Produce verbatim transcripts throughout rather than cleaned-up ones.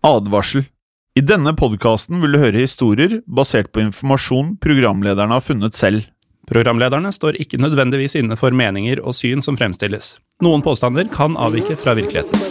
Advarsel. I denne podcasten vil du høre historier basert på informasjon programlederne har funnet selv. Programlederne står ikke nødvendigvis inne for meninger og syn som fremstilles. Noen påstander kan avvike fra virkeligheten.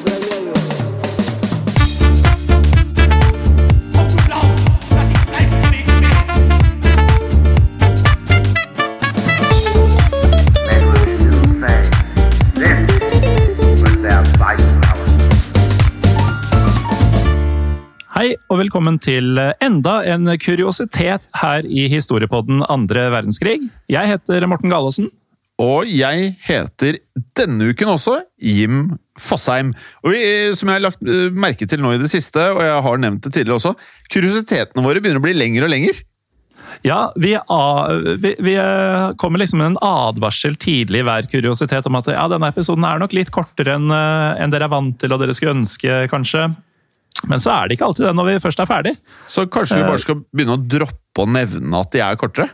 Hei, og velkommen til enda en kuriositet her i Historiepodden andre verdenskrig. Jeg heter Morten Galaasen. Og jeg heter denne uken også Jim Fosheim. Og vi, som jeg har lagt merke til nå i det siste, og jeg har nevnt det tidligere også, kuriositetene våre begynner å bli lengre og lengre. Ja, vi, vi, vi kommer liksom med en advarsel tidlig i hver kuriositet om at ja, denne episoden er nok litt kortere enn, enn dere er vant til, og dere skulle ønske, kanskje. Men så er det ikke alltid det når vi først er ferdig. Så kanskje vi bare skal begynne å droppe å nevne at de er kortere?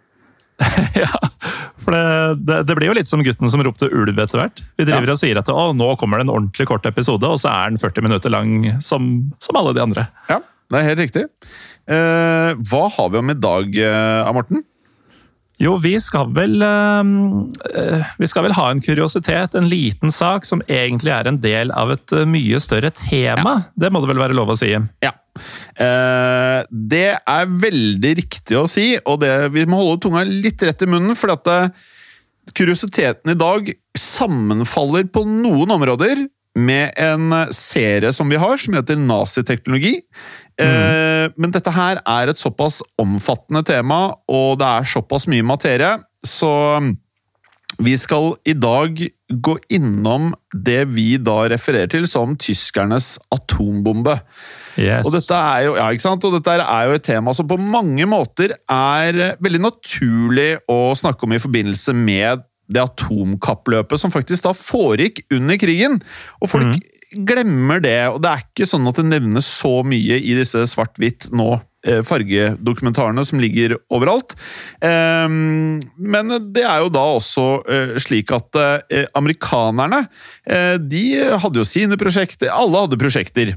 Ja, for det, det, det blir jo litt som gutten som ropte ulv etter hvert. Vi driver ja. og sier at å, nå kommer det en ordentlig kort episode, og så er den førti minutter lang som, som alle de andre. Ja, det er helt riktig. Eh, hva har vi om i dag, eh, Morten? Jo, vi skal vel uh, vi skal vel ha en kuriositet, en liten sak som egentlig er en del av et mye større tema. Ja. Det må det vel være lov å si. Ja. Uh, det er veldig riktig å si, og det, vi må holde tunga litt rett i munnen, for at uh, kuriositeten i dag sammenfaller på noen områder med en serie som vi har, som heter Naziteknologi. Mm. Men dette her er et såpass omfattende tema, og det er såpass mye materie, så vi skal i dag gå innom det vi da refererer til som tyskernes atombombe. Yes. Og dette er jo, ja, ikke sant? Og dette er jo et tema som på mange måter er veldig naturlig å snakke om i forbindelse med det atomkappløpet som faktisk da foregikk under krigen. Og folk mm. glemmer det, og det er ikke sånn at det nevnes så mye i disse svart-hvitt nå fargedokumentarene som ligger overalt. Men det er jo da også slik at amerikanerne, de hadde jo sine prosjekter, alle hadde prosjekter.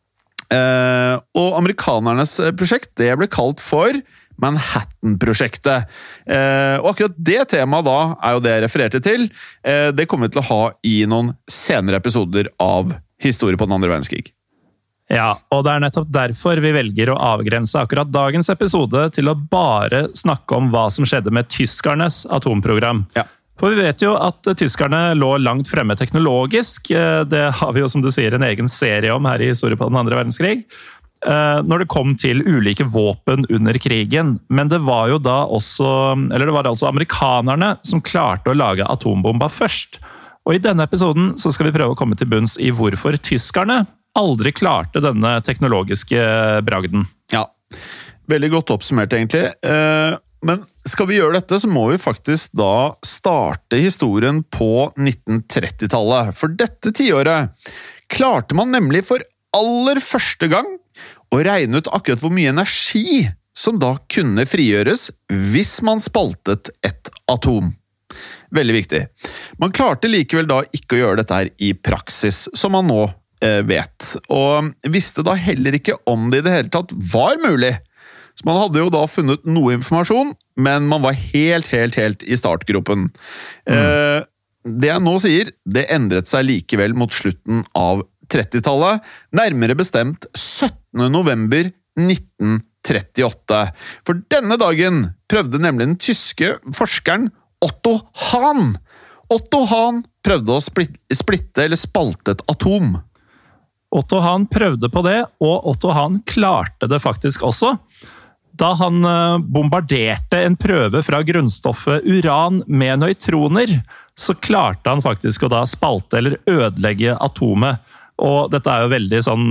Og amerikanernes prosjekt, det ble kalt for Manhattan-prosjektet. Eh, og akkurat det temaet da er jo det jeg refererte til. Eh, det kommer vi til å ha i noen senere episoder av Historie på den andre verdenskrig. Ja, og det er nettopp derfor vi velger å avgrense akkurat dagens episode til å bare snakke om hva som skjedde med tyskernes atomprogram. Ja. For vi vet jo at tyskerne lå langt fremme teknologisk. Det har vi jo, som du sier, en egen serie om her i Historie på den andre verdenskrig. Når det kom til ulike våpen under krigen, men det var jo da også, eller det var altså amerikanerne som klarte å lage atombomba først. Og i denne episoden så skal vi prøve å komme til bunns i hvorfor tyskerne aldri klarte denne teknologiske bragden. Ja, veldig godt oppsummert egentlig. Men skal vi gjøre dette, så må vi faktisk da starte historien på nitten trettitallet. For dette tiåret klarte man nemlig for aller første gang og regne ut akkurat hvor mye energi som da kunne frigjøres hvis man spaltet et atom. Veldig viktig. Man klarte likevel da ikke å gjøre dette her i praksis, som man nå eh, vet. Og visste da heller ikke om det i det hele tatt var mulig. Så man hadde jo da funnet noe informasjon, men man var helt, helt, helt i startgropen. Mm. Eh, det jeg nå sier, det endret seg likevel mot slutten av trettitallet, nærmere bestemt syttende november nitten trettiåtte. For denne dagen prøvde nemlig den tyske forskeren Otto Hahn. Otto Hahn prøvde å splitte eller spalte et atom. Otto Hahn prøvde på det, og Otto Hahn klarte det faktisk også. Da han bombarderte en prøve fra grunnstoffet uran med nøytroner, så klarte han faktisk å da spalte eller ødelegge atomet. Og dette er jo veldig sånn,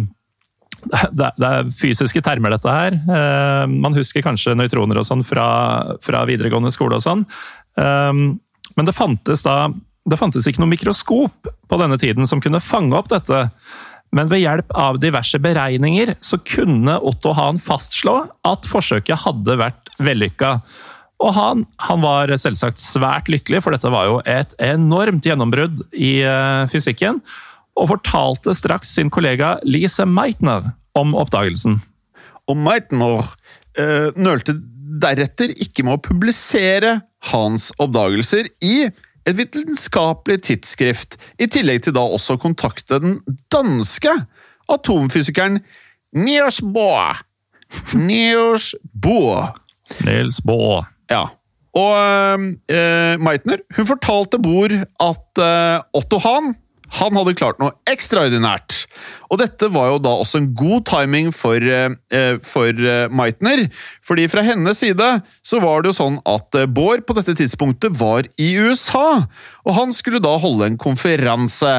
det er fysiske termer dette her. Man husker kanskje nøytroner og sånn fra, fra videregående skole og sånn. Men det fantes da, det fantes ikke noe mikroskop på denne tiden som kunne fange opp dette. Men ved hjelp av diverse beregninger så kunne Otto Hahn fastslå at forsøket hadde vært vellykket. Og han, han var selvsagt svært lykkelig, for dette var jo et enormt gjennombrudd i fysikken. og fortalte straks sin kollega Lise Meitner om oppdagelsen. Og Meitner øh, nølte deretter ikke med å publisere hans oppdagelser i et vitenskapelig tidsskrift, i tillegg til da også kontakte den danske atomfysikeren Niels Bohr. Niels Bohr. Niels Bohr. Ja. Og øh, Meitner, hun fortalte Bohr at øh, Otto Hahn, han hadde klart noe ekstraordinært. Og dette var jo da også en god timing for, eh, for eh, Meitner, fordi fra hennes side så var det jo sånn at eh, Bohr på dette tidspunktet var i U S A, og han skulle da holde en konferanse.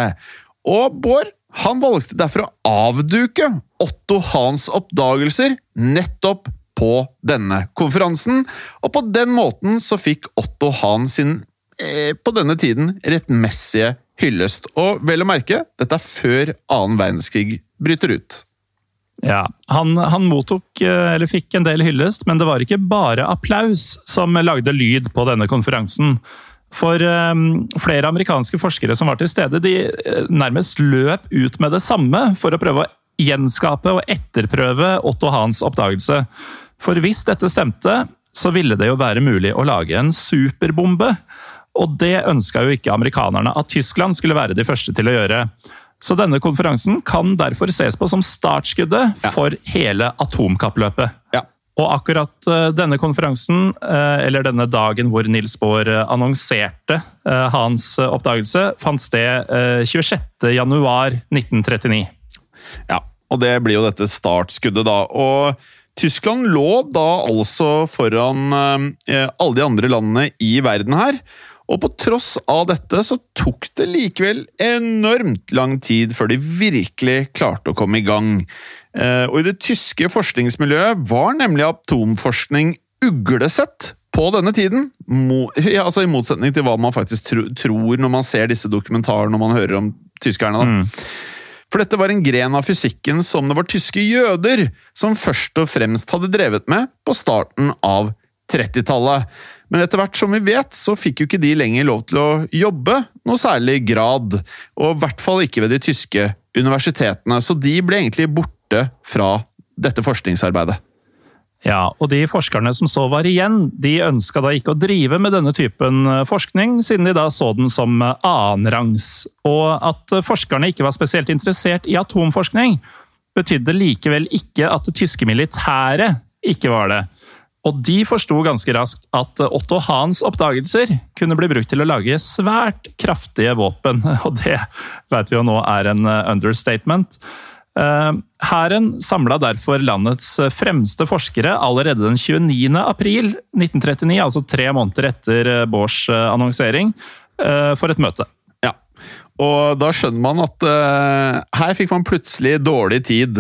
Og Bohr, han valgte derfor å avduke Otto Hahns oppdagelser nettopp på denne konferansen, og på den måten så fikk Otto Hahn sin, eh, på denne tiden, rettmessige hyllest. Og vel å merke, dette er før annen verdenskrig bryter ut. Ja, han, han mottok, eller fikk en del hyllest, men det var ikke bare applaus som lagde lyd på denne konferansen. For um, flere amerikanske forskere som var til stede, de nærmest løp ut med det samme for å prøve å gjenskape og etterprøve Otto Hahns oppdagelse. For hvis dette stemte, så ville det jo være mulig å lage en superbombe. Og det ønsket jo ikke amerikanerne at Tyskland skulle være de første til å gjøre. Så denne konferansen kan derfor ses på som startskuddet ja. For hele atomkappløpet. Ja. Og akkurat denne konferansen, eller denne dagen hvor Niels Bohr annonserte hans oppdagelse, fant sted tjuesjette januar nitten trettini. Ja, og det blir jo dette startskuddet da. Og Tyskland lå da altså foran alle de andre landene i verden her. Og på tross av dette så tok det likevel enormt lang tid før de virkelig klarte å komme i gang. Og i det tyske forskningsmiljøet var nemlig atomforskning uglesett på denne tiden. Ja, altså i motsetning til hva man faktisk tror når man ser disse dokumentarene, når man hører om tyskerne da. Mm. For dette var en gren av fysikken som det var tyske jøder som først og fremst hadde drevet med på starten av trettitallet. Men etter hvert som vi vet, så fikk jo ikke de lenger lov til å jobbe noe særlig grad, og i hvert fall ikke ved de tyske universitetene, så de ble egentlig borte fra dette forskningsarbeidet. Ja, og de forskerne som så var igjen, de ønsket da ikke å drive med denne typen forskning, siden de da så den som annenrangs. Og at forskerne ikke var spesielt interessert i atomforskning, betydde likevel ikke at det tyske militæret ikke var det. Og de forsto ganske raskt at Otto Hahns oppdagelser kunne bli brukt til å lage svært kraftige våpen, og det vet vi jo nå er en understatement. Hæren samlet derfor landets fremste forskere allerede den tjueniende april nitten trettini, altså tre måneder etter Bohrs annonsering, for et møte. Ja, og da skjønner man at uh, her fikk man plutselig dårlig tid,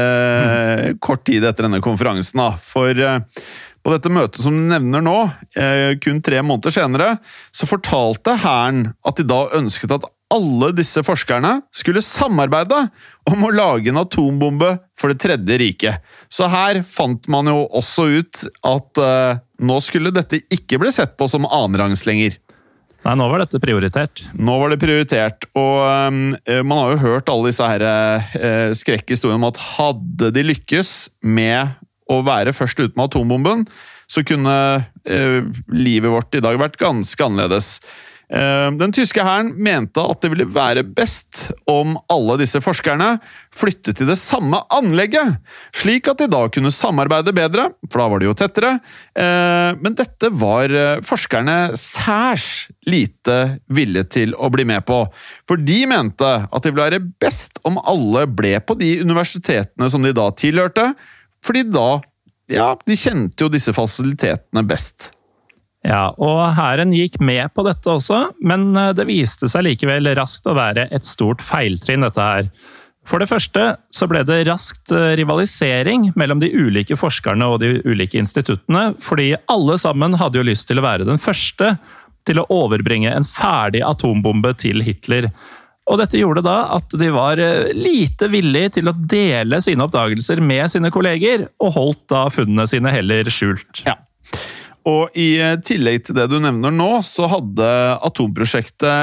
uh, kort tid etter denne konferansen da, for uh, på dette møtet som du nevner nå, uh, kun tre måneder senere, så fortalte hæren at de da ønsket at alle disse forskerne skulle samarbeide om å lage en atombombe for det tredje riket. Så her fant man jo også ut at uh, nå skulle dette ikke bli sett på som annenrangs lenger. Nei, nå var dette prioritert. Nå var det prioritert, og um, man har jo hørt alle disse her uh, skrekkhistoriene om at hadde de lykkes med å være først ute med atombomben, så kunne uh, livet vårt i dag vært ganske annerledes. Den tyske hæren mente at det ville være best om alle disse forskerne flyttet til det samme anlegget, slik at de da kunne samarbeide bedre, for da var de jo tettere. Men dette var forskerne særs lite villige til å bli med på, for de mente at det ville være best om alle ble på de universitetene som de da tilhørte, fordi da, ja, de kjente jo disse fasilitetene best. Ja, og hæren gikk med på dette også, men det viste seg likevel raskt å være et stort feiltrinn dette her. For det første så ble det raskt rivalisering mellom de ulike forskerne og de ulike instituttene, fordi alle sammen hadde jo lyst til å være den første til å overbringe en ferdig atombombe til Hitler. Og dette gjorde da at de var lite villige til å dele sine oppdagelser med sine kolleger, og holdt da funnene sine heller skjult. Ja. Og i tillegg til det du nevner nå, så hadde atomprosjektet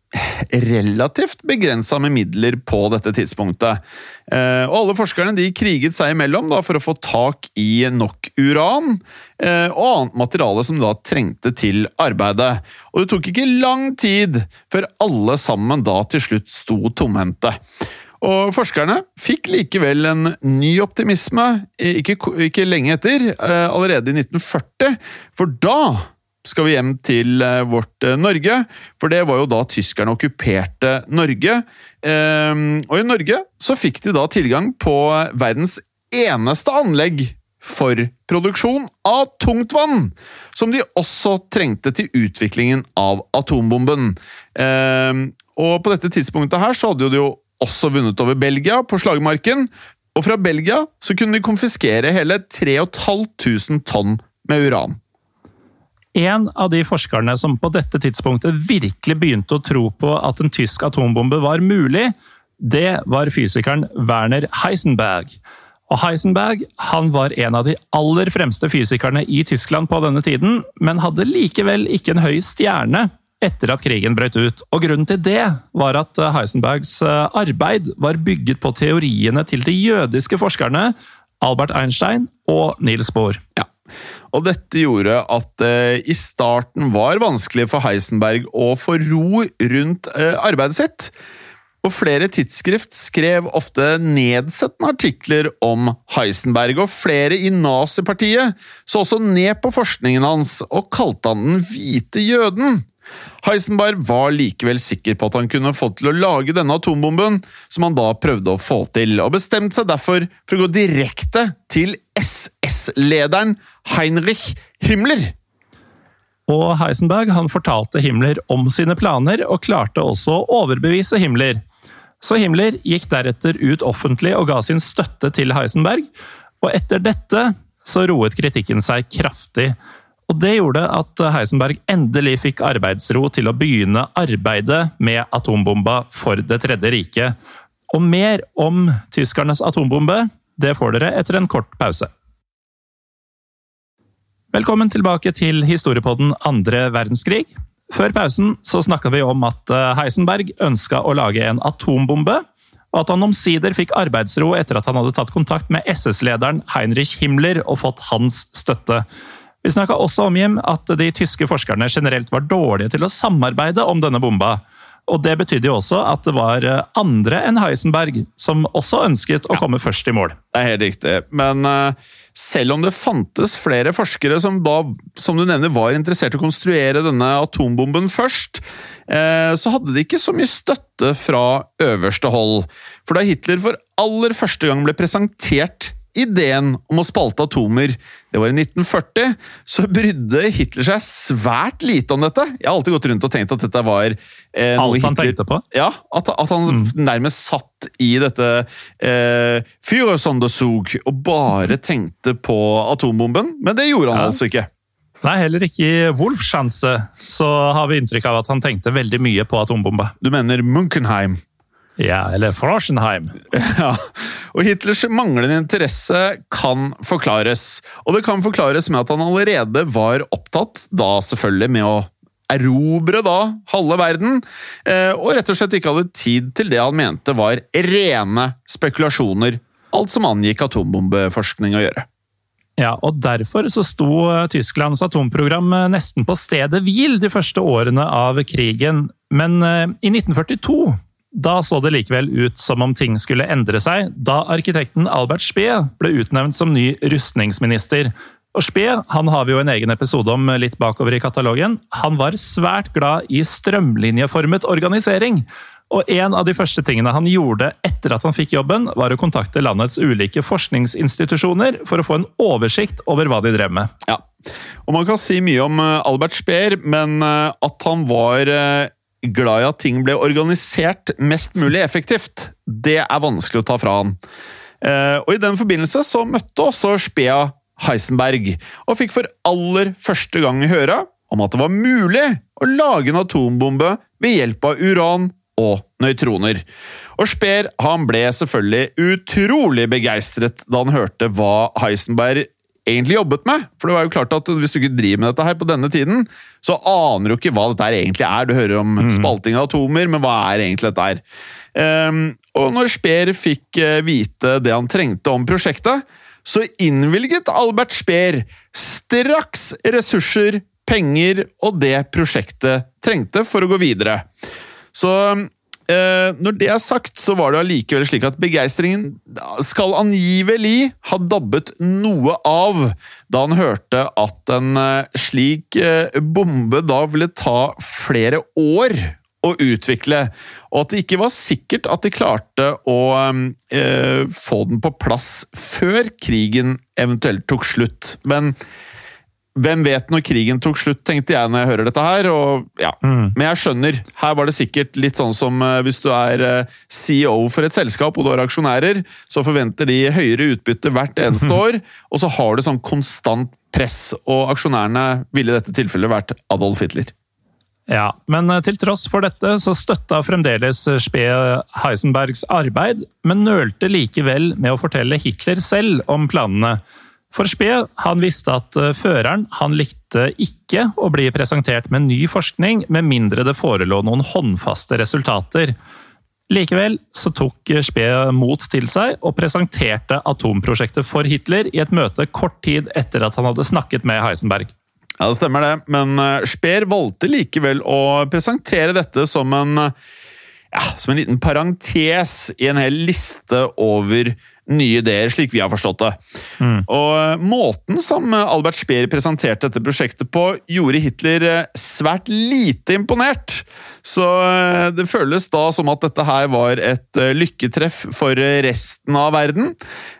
relativt begrenset med midler på dette tidspunktet. Og alle forskerne de kriget seg imellom da, for å få tak i nok uran og annet materiale som da trengte til arbeidet. Og det tok ikke lang tid før alle sammen da til slutt sto tomhendte. Og forskerne fikk likevel en ny optimisme, ikke, ikke lenge etter, allerede i nitten førti, for da skal vi hjem til vårt Norge, for det var jo da tyskerne okkuperte Norge. Og i Norge så fikk de da tilgang på verdens eneste anlegg for produksjon av tungtvann, som de også trengte til utviklingen av atombomben. Og på dette tidspunktet her så hadde de jo også vunnet over Belgia på slagmarken, og fra Belgia så kunne de konfiskere hele tre og et halvt tusen tonn med uran. En av de forskerne som på dette tidspunktet virkelig begynte å tro på at en tysk atombombe var mulig, det var fysikeren Werner Heisenberg. Og Heisenberg, han var en av de aller fremste fysikerne i Tyskland på denne tiden, men hadde likevel ikke en høy stjerne etter at krigen brøt ut. Og grunnen til det var at Heisenbergs arbeid var bygget på teoriene til de jødiske forskerne Albert Einstein og Niels Bohr. Ja. Og dette gjorde at det i starten var vanskelig for Heisenberg å få ro rundt arbeidet sitt. Og flere tidsskrift skrev ofte nedsettende artikler om Heisenberg, og flere i nazipartiet så også ned på forskningen hans og kalte han den hvite jøden. Heisenberg var likevel sikker på at han kunne få til å lage denne atombomben, som han da prøvde å få til, og bestemte seg derfor for å gå direkte til S S-lederen Heinrich Himmler. Og Heisenberg han fortalte Himmler om sine planer, og klarte også å overbevise Himmler. Så Himmler gikk deretter ut offentlig og ga sin støtte til Heisenberg, og etter dette så roet kritikken seg kraftig. Og det gjorde at Heisenberg endelig fikk arbeidsro til å begynne arbeidet med atombomba for det tredje riket. Og mer om tyskernes atombombe, det får dere etter en kort pause. Velkommen tilbake til historiepodden andre verdenskrig. Før pausen så snakket vi om at Heisenberg ønsket å lage en atombombe, og at han omsider fikk arbeidsro etter at han hadde tatt kontakt med S S-lederen Heinrich Himmler og fått hans støtte. Vi snakket også om Jim, at de tyske forskerne generelt var dårlige til å samarbeide om denne bomba. Og det betydde jo også at det var andre enn Heisenberg som også ønsket å komme først i mål. Det er helt riktig, men selv om det fantes flere forskere som da, som du nevner, var interessert i å konstruere denne atombomben først, så hadde de ikke så mye støtte fra øverste hold. For da Hitler for aller første gang ble presentert ideen om å spalte atomer, det var i nitten førti, så brydde Hitler seg svært lite om dette. Jeg har alltid gått rundt og tenkt at dette var eh, noe Alt han Hitler, tenkte på? Ja, at, at han mm. nærmest satt i dette eh, Führersonderzug og bare tenkte på atombomben, men det gjorde han ja. altså ikke. Nei, heller ikke i Wolfschanze så har vi inntrykk av at han tenkte veldig mye på atombomba. Du mener Munkenheim? Ja, eller Froschenheim. Ja, og Hitlers manglende interesse kan forklares. Og det kan forklares med at han allerede var opptatt, da selvfølgelig med å erobre da halve verden, og rett og slett ikke hadde tid til det han mente var rene spekulasjoner, alt som angikk atombombeforskning å gjøre. Ja, og derfor så sto Tysklands atomprogram nesten på stedet hvil de første årene av krigen, men i nitten førtito da så det likevel ut som om ting skulle endre seg, da arkitekten Albert Speer ble utnevnt som ny rustningsminister. Og Speer, han har vi jo en egen episode om litt bakover i katalogen, han var svært glad i strømlinjeformet organisering. Og en av de første tingene han gjorde etter at han fikk jobben, var å kontakte landets ulike forskningsinstitusjoner for å få en oversikt over hva de drev med. Ja, og man kan si mye om Albert Speer, men at han var glad i at ting ble organisert mest mulig effektivt, det er vanskelig å ta fra han. Og i den forbindelse så møtte også Speer Heisenberg, og fikk for aller første gang høre om at det var mulig å lage en atombombe ved hjelp av uran og nøytroner. Og Speer, han ble selvfølgelig utrolig begeistret da han hørte hva Heisenberg egentlig jobbet med. For det var jo klart at hvis du ikke driver med dette her på denne tiden, så aner du ikke hva dette her egentlig er. Du hører om mm. spalting av atomer, men hva er egentlig dette her? Um, og når Speer fikk vite det han trengte om prosjektet, så innvilget Albert Speer straks ressurser, penger og det prosjektet trengte for å gå videre. Så Eh, når det er sagt, så var det allikevel slik at begeistringen skal angivelig ha dabbet noe av da han hørte at en eh, slik eh, bombe da ville ta flere år å utvikle, og at det ikke var sikkert at de klarte å eh, få den på plass før krigen eventuelt tok slutt. Men hvem vet når krigen tok slutt, tenkte jeg når jeg hører dette her, og ja, mm. men jeg skjønner, her var det sikkert litt sånn som uh, hvis du er uh, C E O for et selskap, og du har aksjonærer, så forventer de høyere utbytte hvert eneste år, og så har du sånn konstant press, og aksjonærene ville i dette tilfellet vært Adolf Hitler. Ja, men uh, til tross for dette så støtta fremdeles Speer Heisenbergs arbeid, men nølte likevel med å fortelle Hitler selv om planene. For Speer, han visste at føreren, han likte ikke å bli presentert med ny forskning, med mindre det forelå noen håndfaste resultater. Likevel så tok Speer mot til seg og presenterte atomprosjektet for Hitler i et møte kort tid etter at han hadde snakket med Heisenberg. Ja, det stemmer det, men Speer valgte likevel å presentere dette som en, ja, som en liten parentes i en hel liste over nye ideer, slik vi har forstått det. Mm. Og måten som Albert Speer presenterte dette prosjektet på, gjorde Hitler svært lite imponert. Så det føles da som at dette her var et lykketreff for resten av verden.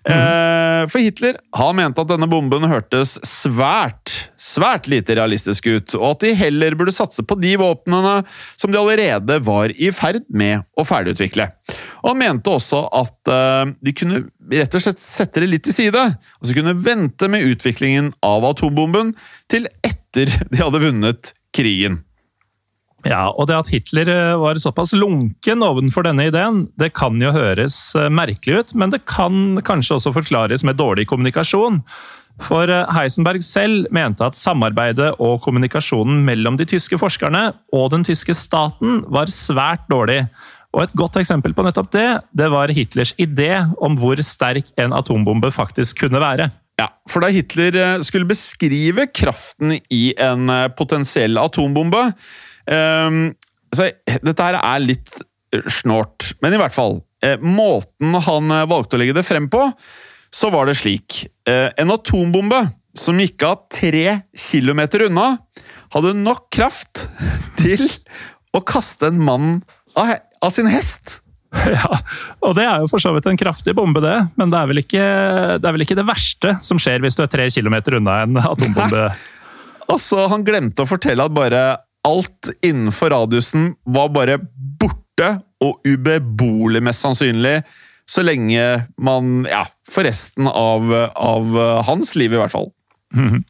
Mm. For Hitler, han mente at denne bomben hørtes svært, svært lite realistisk ut, og at de heller burde satse på de våpnene som de allerede var i ferd med å ferdigutvikle. Og han mente også at de kunne rett og slett sette det litt til side, og så kunne vente med utviklingen av atombomben til etter de hadde vunnet krigen. Ja, og det at Hitler var såpass lunken ovenfor denne ideen, det kan jo høres merkelig ut, men det kan kanskje også forklares med dårlig kommunikasjon. For Heisenberg selv mente at samarbeidet og kommunikasjonen mellom de tyske forskerne og den tyske staten var svært dårlig. Og et godt eksempel på nettopp det, det var Hitlers idé om hvor sterk en atombombe faktisk kunne være. Ja, for da Hitler skulle beskrive kraften i en potensiell atombombe, um, så dette her er litt snårt, men i hvert fall, eh, måten han valgte å legge det frem på, så var det slik. Eh, en atombombe som gikk av tre kilometer unna, hadde nok kraft til å kaste en mann av, av sin hest. Ja, og det er jo for så vidt en kraftig bombe det, men det er vel ikke det, er vel ikke det verste som skjer hvis du er tre kilometer unna en atombombe. Altså, han glemte å fortelle at bare alt innenfor radiusen var bare borte og ubeboelig mest sannsynlig, så lenge man, ja, for resten av, av hans liv i hvert fall. Mhm.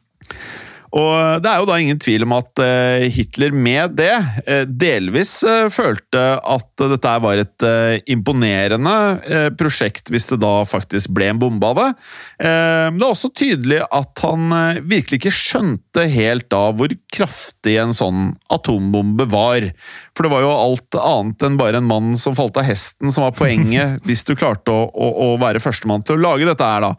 Og det er jo da ingen tvil om at Hitler med det delvis følte at dette var et imponerende prosjekt hvis det da faktisk ble en bombe av det. Men det er også tydelig at han virkelig ikke skjønte helt da hvor kraftig en sånn atombombe var. For det var jo alt annet enn bare en mann som falt av hesten som var poenget hvis du klarte å, å, å være førstemann til å lage dette her da.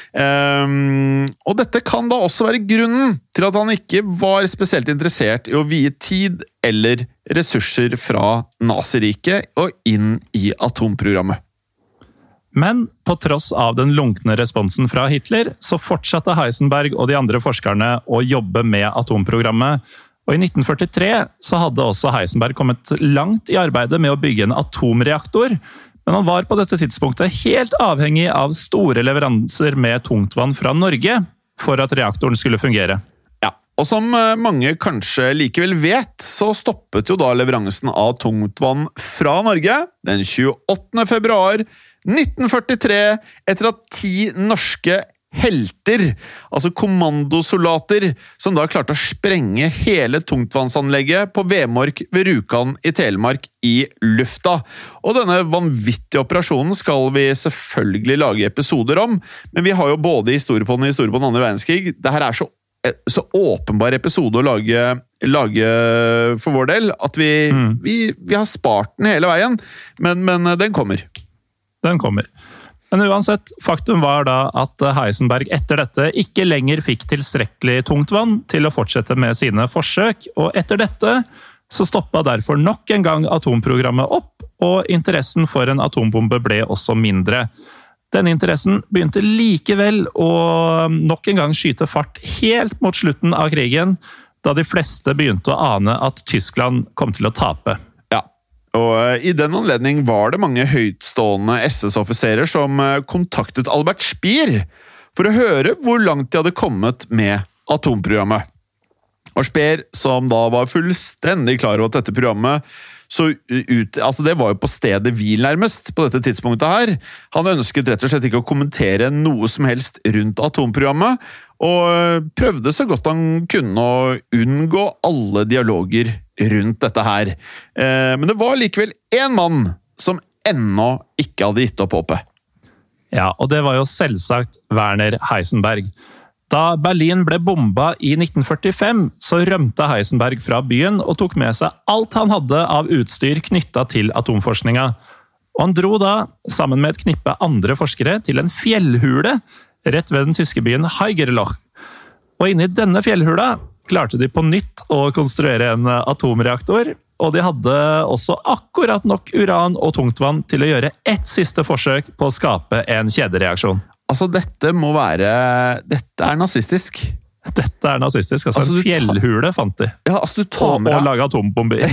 Og dette kan da også være grunnen til at han ikke var spesielt interessert i å vie tid eller ressurser fra Naziriket og inn i atomprogrammet. Men på tross av den lunkne responsen fra Hitler, så fortsatte Heisenberg og de andre forskerne å jobbe med atomprogrammet. Og i nitten førtitre så hadde også Heisenberg kommet langt i arbeidet med å bygge en atomreaktor, men han var på dette tidspunktet helt avhengig av store leveranser med tungtvann fra Norge for at reaktoren skulle fungere. Og som mange kanskje likevel vet, så stoppet jo da leveransen av tungtvann fra Norge den tjueåttende februar nitten førtitre, etter at ti norske helter, altså kommandosoldater, som da klarte å sprenge hele tungtvannsanlegget på Vemork ved Rjukan i Telemark i lufta. Og denne vanvittige operasjonen skal vi selvfølgelig lage episoder om, men vi har jo både historie på den og historie på den andre verdenskrig. Dette er så, så åpenbar episode å lage, lage for vår del, at vi, mm. vi, vi har spart den hele veien, men, men den kommer. Den kommer. Men uansett, faktum var da at Heisenberg etter dette ikke lenger fikk tilstrekkelig tungtvann til å fortsette med sine forsøk, og etter dette så stoppet derfor nok en gang atomprogrammet opp, og interessen for en atombombe ble også mindre. Denne interessen begynte likevel å nok en gang skyte fart helt mot slutten av krigen, da de fleste begynte å ane at Tyskland kom til å tape. Og i den anledning var det mange høytstående S S-offiserer som kontaktet Albert Speer for å høre hvor langt de hadde kommet med atomprogrammet. Og Speer, som da var fullstendig klar over at dette programmet så ut, altså det var jo på stedet hvil nærmest på dette tidspunktet her. Han ønsket rett og slett ikke å kommentere noe som helst rundt atomprogrammet, og prøvde så godt han kunne å unngå alle dialoger rundt dette her. Men det var likevel en mann som ennå ikke hadde gitt opp håpet. Ja, og det var jo selvsagt Werner Heisenberg. Da Berlin ble bomba i nitten førtifem, så rømte Heisenberg fra byen og tok med seg alt han hadde av utstyr knyttet til atomforskninga. Og han dro da, sammen med et knippe andre forskere, til en fjellhule rett ved den tyske byen Haigerloch. Og inne i denne fjellhula klarte de på nytt å konstruere en atomreaktor, og de hadde også akkurat nok uran og tungtvann til å gjøre ett siste forsøk på å skape en kjedereaksjon. Altså, dette må være... Dette er nazistisk. Dette er nazistisk. Altså, altså en fjellhule tar... fant de. Ja, altså, du tar med og, og laget atombomber.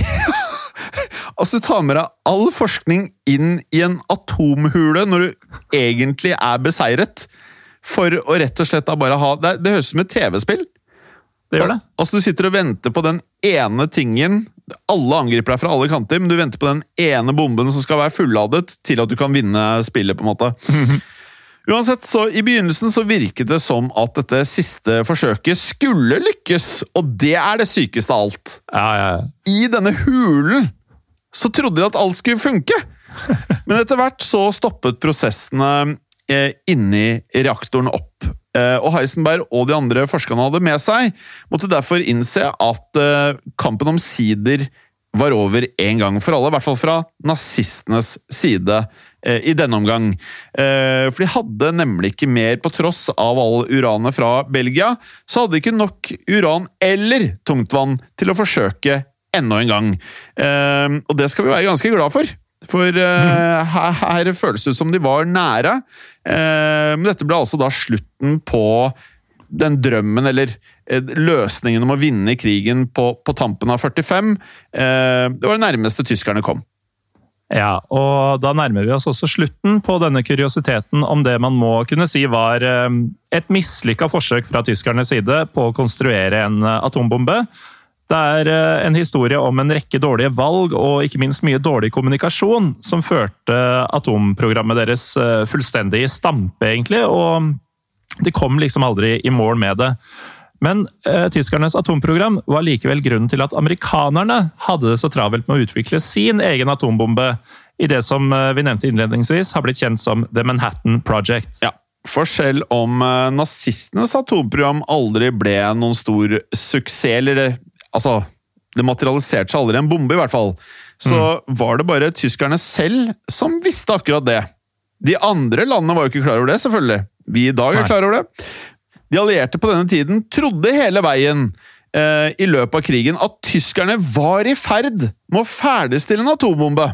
Altså, du tar med deg all forskning inn i en atomhule når du egentlig er beseiret, for å rett og slett da bare ha... Det, det høres som et tv-spill. Det gjør det. Altså, du sitter og venter på den ene tingen, alle angriper deg fra alle kanter, men du venter på den ene bomben som skal være fulladet til at du kan vinne spillet, på en måte. Uansett, så i begynnelsen så virket det som at dette siste forsøket skulle lykkes, og det er det sykeste av alt. Ja, ja, ja. I denne hulen så trodde de at alt skulle funke, men etter hvert så stoppet prosessene eh, inni reaktoren opp. Og Heisenberg og de andre forskerne hadde med seg, måtte derfor innse at kampen om sider var over en gang for alle, i hvert fall fra nazistenes side i denne omgang. For de hadde nemlig ikke mer, på tross av all uranet fra Belgia, så hadde de ikke nok uran eller tungtvann til å forsøke enda en gang. Og det skal vi være ganske glad for. For uh, her, her føles det som de var nære, uh, men dette ble altså da slutten på den drømmen, eller uh, løsningen om å vinne krigen på, på tampen av førtifem. Uh, det var det nærmeste tyskerne kom. Ja, og da nærmer vi oss også slutten på denne kuriositeten om det man må kunne si var uh, et mislykket forsøk fra tyskernes side på å konstruere en uh, atombombe. Det er en historie om en rekke dårlige valg og ikke minst mye dårlig kommunikasjon som førte atomprogrammet deres fullstendig i stampe, egentlig, og de kom liksom aldri i mål med det. Men eh, tyskernes atomprogram var likevel grunnen til at amerikanerne hadde det så travelt med å utvikle sin egen atombombe i det som vi nevnte innledningsvis har blitt kjent som The Manhattan Project. Ja. For selv om nazistenes atomprogram aldri ble noen stor suksess, eller det Altså, det materialiserte seg aldri en bombe i hvert fall. Så mm. var det bare tyskerne selv som visste akkurat det. De andre landene var jo ikke klar over det, selvfølgelig. Vi i dag er klar over det. De allierte på denne tiden trodde hele veien eh, i løpet av krigen at tyskerne var i ferd med å ferdigstille en atombombe.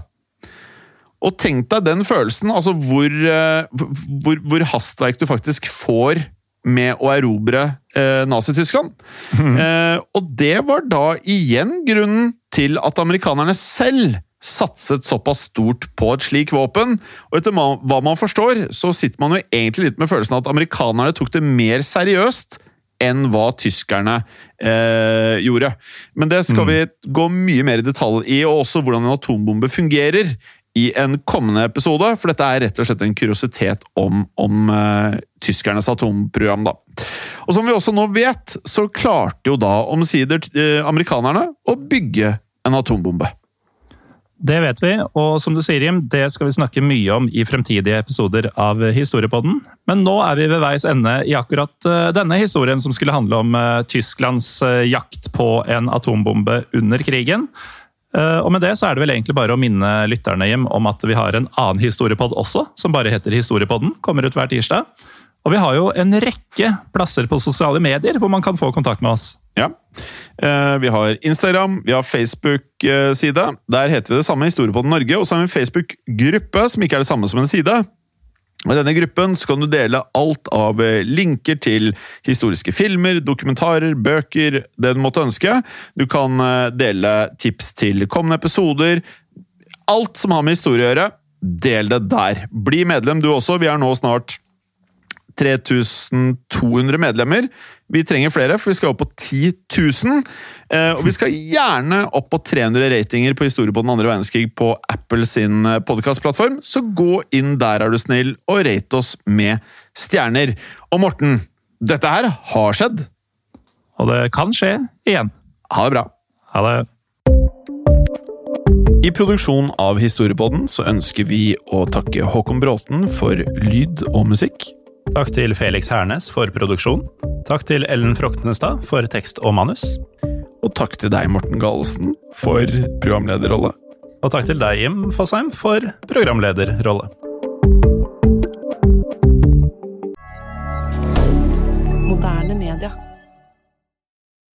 Og tenk deg den følelsen, altså hvor, eh, hvor, hvor hastverk du faktisk får med å erobre eh, Nazi-Tyskland. Mm. Eh, og det var da igjen grunnen til at amerikanerne selv satset såpass stort på et slik våpen. Og etter hva man forstår, så sitter man jo egentlig litt med følelsen at amerikanerne tok det mer seriøst enn hva tyskerne eh, gjorde. Men det skal mm. vi gå mye mer i detalj i, og også hvordan en atombombe fungerer i en kommende episode, for dette er rett og slett en kuriositet om, om uh, tyskernes atomprogram da. Og som vi også nå vet, så klarte jo da omsider eh, amerikanerne å bygge en atombombe. Det vet vi, og som du sier, Jim, det skal vi snakke mye om i fremtidige episoder av Historiepodden. Men nå er vi ved veis ende i akkurat denne historien som skulle handle om Tysklands jakt på en atombombe under krigen. Og med det så er det vel egentlig bare å minne lytterne, Jim, om at vi har en annen historiepodd også, som bare heter Historiepodden, kommer ut hver tirsdag. Og vi har jo en rekke plasser på sosiale medier hvor man kan få kontakt med oss. Ja, vi har Instagram, vi har Facebook-side. Der heter vi det samme, Historiepodden Norge, og så har vi en Facebook-gruppe som ikke er det samme som en side. Og i denne gruppen så kan du dele alt av linker til historiske filmer, dokumentarer, bøker, det du måtte ønske. Du kan dele tips til kommende episoder. Alt som har med historie å gjøre, del det der. Bli medlem du også, vi er nå snart tre tusen to hundre medlemmer. Vi trenger flere, for vi skal opp på ti tusen. Og vi skal gjerne opp på tre hundre ratinger på historie på den andre verdenskrig på Apple sin podcastplattform. Så gå inn der, er du snill, og rate oss med stjerner. Og Morten, dette her har skjedd. Og det kan skje igjen. Ha det bra. Ha det. I produksjon av Historiepodden så ønsker vi å takke Håkon Bråten for lyd og musikk. Takk til Felix Hernes for produksjon. Takk til Ellen Froktenestad for tekst og manus. Og takk til deg, Morten Galesen, for programlederrolle. Og takk til deg, Jim Fosheim, for programlederrolle. Moderne media.